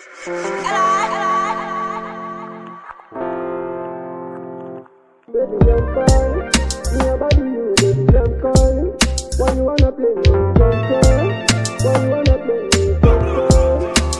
Baby, I'm calling. Me about you, baby, I'm calling. Why you wanna play me? Control. Why you wanna play me? Control.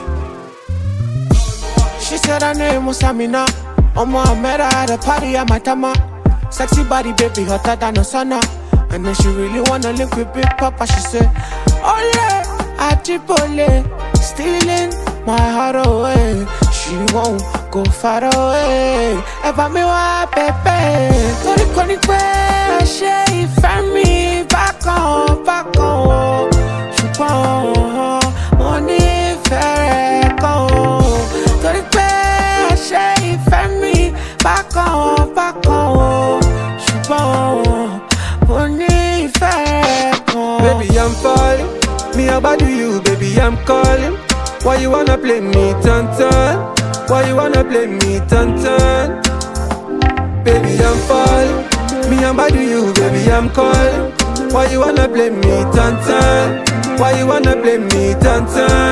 She said her name was Amina. I met her at a party at my tama. Sexy body, baby, hotter than a sauna. And then she really wanna link with Big Papa. She said, Ole, Achipole, stealing my heart away. She won't go far away. Eba mi wa pepe. Tori koni pe, she ìfẹ́ mi bákan bákan. Ṣùgbọ́n mo nífẹ̀ẹ́ rẹ̀ gan. Tori pe, she ìfẹ́ mi bákan bákan. Ṣùgbọ́n mo nífẹ̀ẹ́ rẹ̀ gan. Baby, I'm falling. Me about you, baby, I'm calling. Why you wanna play me, turn? Why you wanna play me, turn? Baby, I'm falling. Me about you, baby, I'm calling. Why you wanna play me, turn? Why you wanna play me, turn?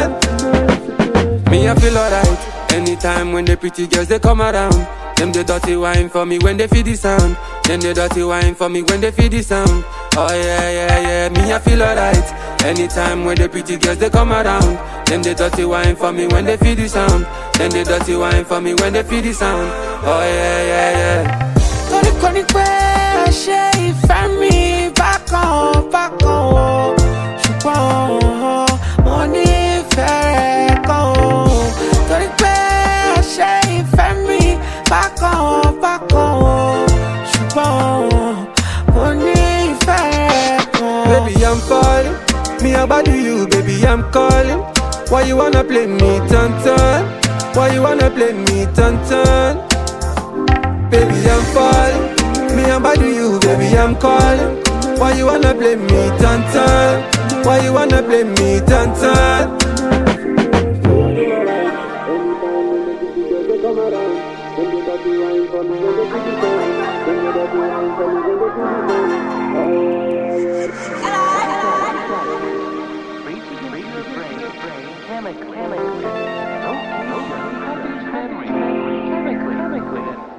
Me, I feel alright anytime when the pretty girls they come around. Them the dirty wine for me when they feel the sound. Them the dirty wine for me when they feel the sound. Oh yeah. Me, I feel alright anytime when the pretty girls they come around. Them the dirty wine for me when they feel the sound. Them the dirty wine for me when they feel the sound. Oh yeah. Tori koni pe, she ìfẹ́ mi bákan bákan. Ṣùgbọ́n mo nífẹ̀ẹ́ rẹ̀ gan. Tori pe, she ìfẹ́ mi bákan bákan. Ṣùgbọ́n mo nífẹ̀ẹ́ rẹ̀ gan. Baby, I'm falling. Me about you, baby, I'm calling. Why you wanna play me, turn? Why you wanna play me, turn? Baby, I'm falling. Me about you, baby, I'm calling. Why you wanna play me, turn? Why you wanna play me, turn? Chemically.